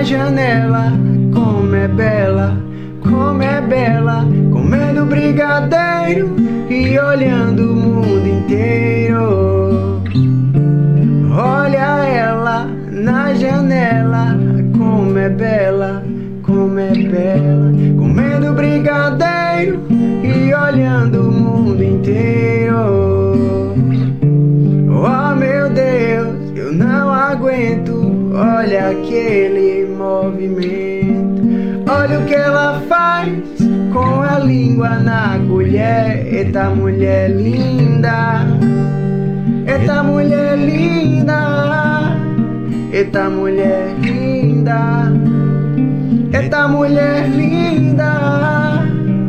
janela. Como é bela, como é bela, comendo brigadeiro e olhando o mundo inteiro. Olha ela na janela, como é bela, como é bela, comendo brigadeiro e olhando o mundo inteiro. Oh meu Deus, eu não aguento, olha aquele movimento. Olha o que ela faz com a língua na colher. Eita mulher linda, eita mulher linda, eita mulher linda, eita mulher linda.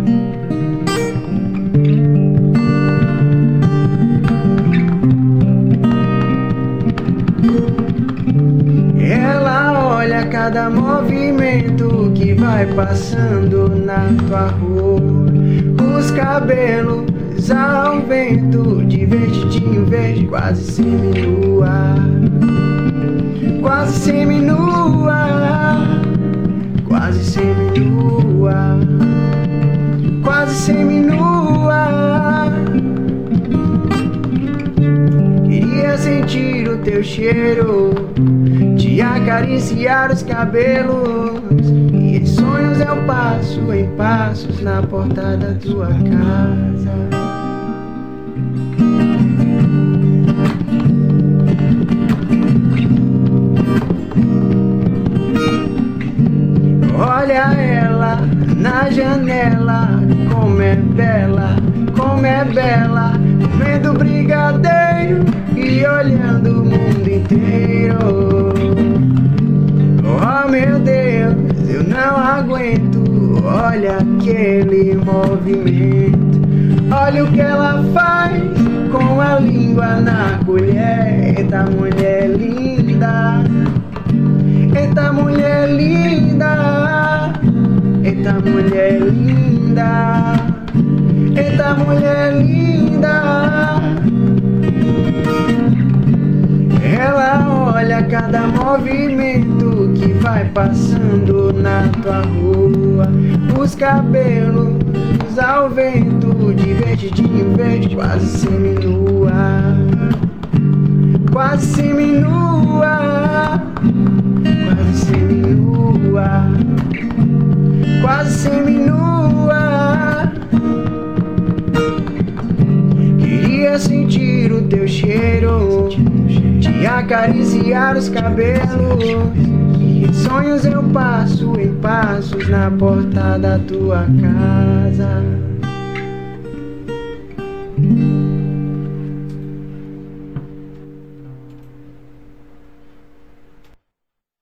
Ela olha cada movimento que vai passando na tua rua. Os cabelos ao vento, de vestidinho verde, quase seminua, quase seminua, quase seminua, quase seminua. Queria sentir o teu cheiro, te acariciar os cabelos, e em sonhos eu passo em passos na porta da tua casa. Olha ela na janela, como é bela, como é bela, comendo brigadeiro e olhando o mundo inteiro. Oh meu Deus, eu não aguento, olha aquele movimento. Olha o que ela faz com a língua na colher. Eita mulher linda, eita mulher linda, eita mulher linda, eita mulher linda. Ela olha cada movimento que vai passando na tua rua. Os cabelos ao vento, de vestidinho verde, quase seminua, quase seminua, quase seminua, quase seminua. Queria sentir o teu cheiro, te acariciar os cabelos, e em sonhos eu passo em passos na porta da tua casa.